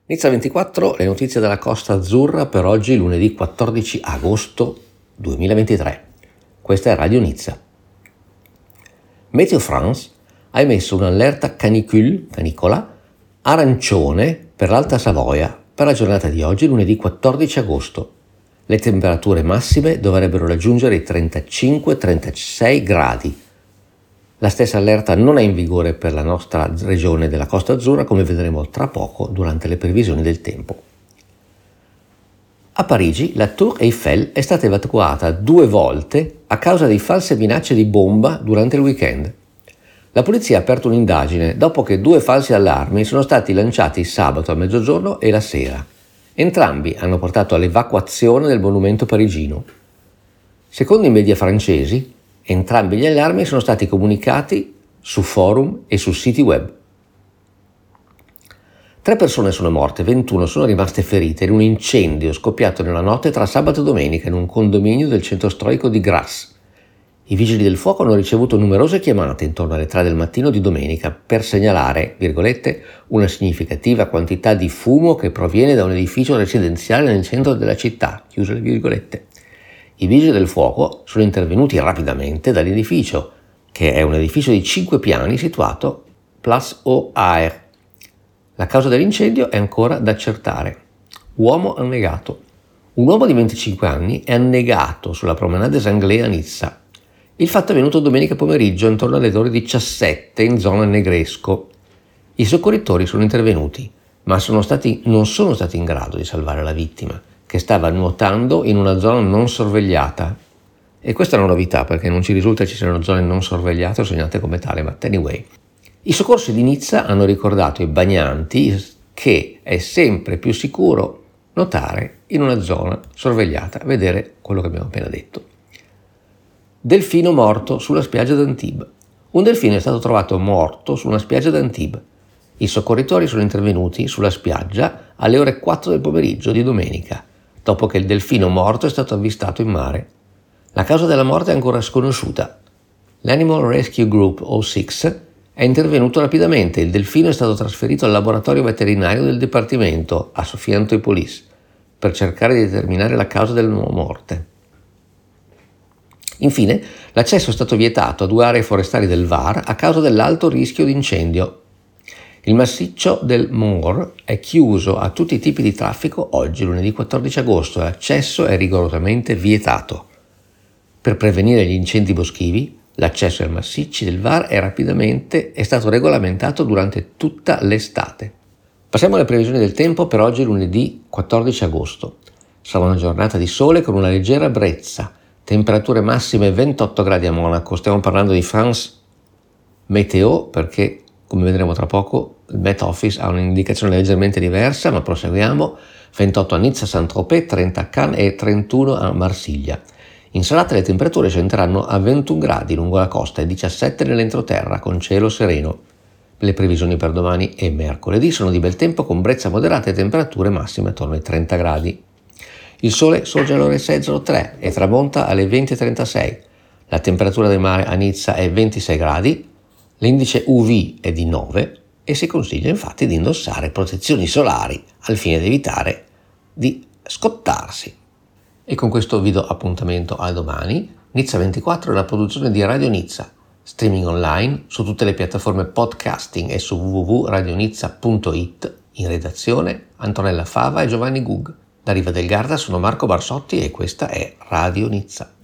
Nizza 24, le notizie dalla Costa Azzurra per oggi, lunedì 14 agosto 2023. Questa è Radio Nizza. Meteo France ha emesso un'allerta canicola arancione per l'Alta Savoia per la giornata di oggi, lunedì 14 agosto. Le temperature massime dovrebbero raggiungere i 35-36 gradi. La stessa allerta non è in vigore per la nostra regione della Costa Azzurra, come vedremo tra poco durante le previsioni del tempo. A Parigi la Tour Eiffel è stata evacuata 2 volte a causa di false minacce di bomba durante il weekend. La polizia ha aperto un'indagine dopo che 2 falsi allarmi sono stati lanciati sabato a mezzogiorno e la sera. Entrambi hanno portato all'evacuazione del monumento parigino. Secondo i media francesi, entrambi gli allarmi sono stati comunicati su forum e su siti web. 3 persone sono morte, 21 sono rimaste ferite in un incendio scoppiato nella notte tra sabato e domenica in un condominio del centro storico di Grasse. I vigili del fuoco hanno ricevuto numerose chiamate intorno alle 3 del mattino di domenica per segnalare, virgolette, una significativa quantità di fumo che proviene da un edificio residenziale nel centro della città, chiuse le virgolette. I vigili del fuoco sono intervenuti rapidamente dall'edificio, che è un edificio di 5 piani situato Place aux Arts. La causa dell'incendio è ancora da accertare. Uomo annegato. Un uomo di 25 anni è annegato sulla Promenade des Anglais a Nizza. Il fatto è avvenuto domenica pomeriggio intorno alle ore 17 in zona Negresco. I soccorritori sono intervenuti, ma non sono stati in grado di salvare la vittima, che stava nuotando in una zona non sorvegliata. E questa è una novità, perché non ci risulta ci siano zone non sorvegliate o segnate come tale, ma anyway. I soccorsi di Nizza hanno ricordato ai bagnanti che è sempre più sicuro nuotare in una zona sorvegliata. Vedere quello che abbiamo appena detto. Delfino morto sulla spiaggia d'Antibes. Un delfino è stato trovato morto su una spiaggia d'Antibes. I soccorritori sono intervenuti sulla spiaggia alle ore 4 del pomeriggio di domenica, dopo che il delfino morto è stato avvistato in mare. La causa della morte è ancora sconosciuta. L'Animal Rescue Group O6 è intervenuto rapidamente e il delfino è stato trasferito al laboratorio veterinario del Dipartimento, a Sophia-Antipolis, per cercare di determinare la causa della morte. Infine, l'accesso è stato vietato a 2 aree forestali del Var a causa dell'alto rischio di incendio. Il massiccio del Mont è chiuso a tutti i tipi di traffico oggi, lunedì 14 agosto, e l'accesso è rigorosamente vietato. Per prevenire gli incendi boschivi, l'accesso ai massicci del Var è stato regolamentato durante tutta l'estate. Passiamo alle previsioni del tempo per oggi, lunedì 14 agosto. Sarà una giornata di sole con una leggera brezza, temperature massime 28 gradi a Monaco. Stiamo parlando di France Meteo perché, come vedremo tra poco, il Met Office ha un'indicazione leggermente diversa, ma proseguiamo. 28 a Nizza, Saint-Tropez, 30 a Cannes e 31 a Marsiglia. In serata le temperature scenderanno a 21 gradi lungo la costa e 17 nell'entroterra con cielo sereno. Le previsioni per domani e mercoledì sono di bel tempo con brezza moderata e temperature massime attorno ai 30 gradi. Il sole sorge alle ore 6.03 e tramonta alle 20.36. La temperatura del mare a Nizza è 26 gradi, l'indice UV è di 9 e si consiglia infatti di indossare protezioni solari al fine di evitare di scottarsi. E con questo vi do appuntamento a domani. Nizza 24 è una produzione di Radio Nizza, streaming online su tutte le piattaforme podcasting e su www.radionizza.it. In redazione Antonella Fava e Giovanni Gug. Da Riva del Garda sono Marco Barsotti e questa è Radio Nizza.